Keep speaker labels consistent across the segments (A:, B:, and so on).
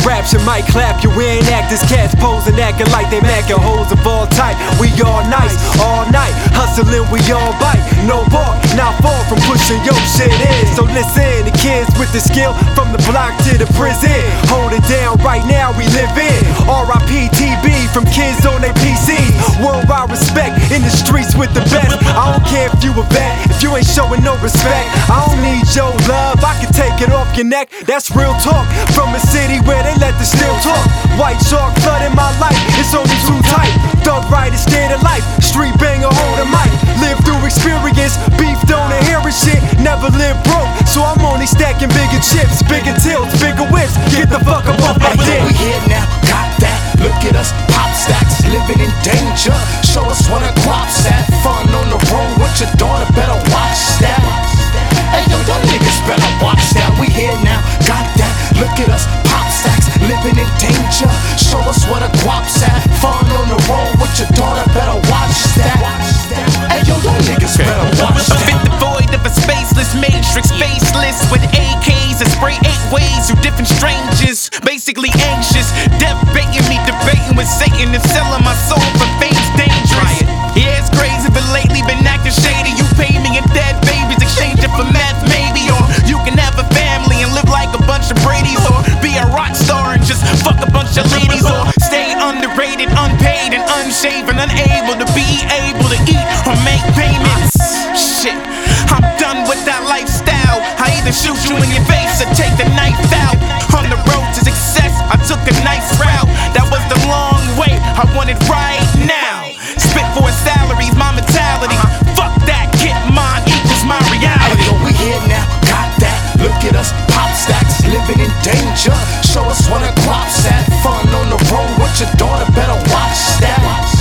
A: raps and might clap. You ain't actors, cats posing, acting like they macking hoes of all type. We all nice, all night, hustling, we all bite. No bark, not far from pushing your shit in. So listen, the kids with the skill from the block to the prison. Hold it down right now, we live in R.I.P. TB from kids on their PCs. Worldwide respect in the streets with the best. I don't care if you a vet, if you ain't showing no respect. I don't need your love, I can take it off your neck. That's real talk from a city where they let the steel talk. White shark flood in my life, it's only too tight. Thug rider, scared of life, street banger, hold a mic. Live through experience, beef don't inherit shit. Never live broke, so I'm only stacking bigger chips, bigger tilts, bigger whips. Get the fuck up off my dick.
B: We here now, got that. Look at us, pop stacks, living in danger. Show us what a crop's at. Fun on the road with your daughter, better watch that. Hey yo, y'all niggas better watch that. We here now, got that. Look at us, pop stacks, living in danger. Show us what a crop's at. Fun on the road with your daughter, better watch that. Hey yo, y'all niggas better watch that.
C: Fit the void of a spaceless matrix, faceless with AKs and spray 8 ways through different strangers. Basically anxious, death baiting me, debating with Satan and selling my soul for fame's dangerous. Yeah, it's crazy, but lately been acting shady. You pay me in dead babies, exchange it for meth maybe. Or you can have a family and live like a bunch of Brady's. Or be a rock star and just fuck a bunch of ladies. Or stay underrated, unpaid and unshaven, unable to be able to eat or make payments. Shit, I'm done with that lifestyle. I either shoot you in your face or take the knife out. On the road to success, I took a nice route. That was the long way, I want it right now. Spit for salaries, my mentality. Fuck that, get mine equals my reality.
B: Hey yo, we here now, got that. Look at us, pop stacks, living in danger. Show us what a crop's at. Fun on the road with your daughter, better watch that.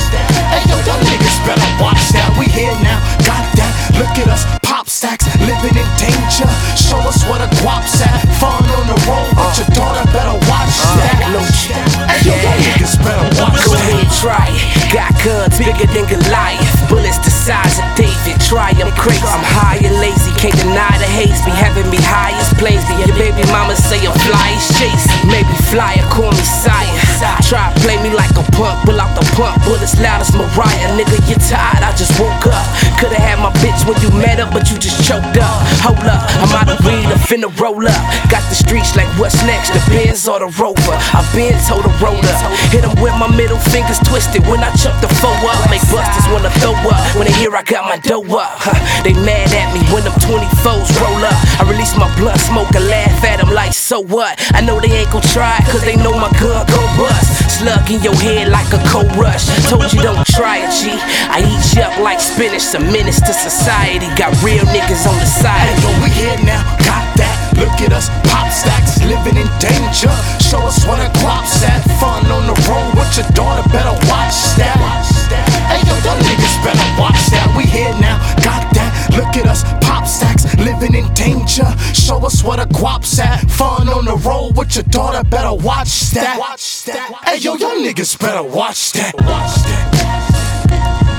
B: Hey yo, y'all niggas better watch that. We here now, got that. Look at us, pop stacks, living in danger. Show us what a crop's at. Fun on the road with your daughter, better watch that. Hey yo, y'all niggas better watch
D: Go
B: that.
D: ahead, try it. Got guns bigger than Goliath, bullets the size of David. Try, I'm crazy, I'm high and lazy. Can't deny the haze, be having me high as plays. Your baby mama say I'm fly as chase. Maybe flyer, call me sire. Try to play me like a punk, pull out the pump, bullets loud as Mariah. Nigga, you tired, I just woke up. Coulda had my bitch when you met up, but you just choked up. Hold up, I'm out of weed, I'm finna roll up. Got the streets like what's next, the Benz or the Rover. I've been told to roll up. Hit 'em with my middle fingers twisted when I chuck the foe up. Make busters wanna throw up when they hear I got my dough up. They mad at me when them 24s roll up. I release my blunt smoke and laugh at them like so what. I know they ain't gon' try it cause they know my gun gon' bust. Slug in your head like a cold rush. Told you don't try it, G. I eat you up like spinach, a menace to society. Got real niggas on the side.
B: Hey yo, we here now, got that. Look at us, pop stacks, living in danger. Show us what a crop's at. Fun on the road with your daughter, better watch that. Hey yo, y'all niggas better watch that. We here now, got that. Look at us, pop stacks, living in danger. Show us what a crop's at. Fun on the road with your daughter, better watch that. Hey yo, y'all niggas better watch that.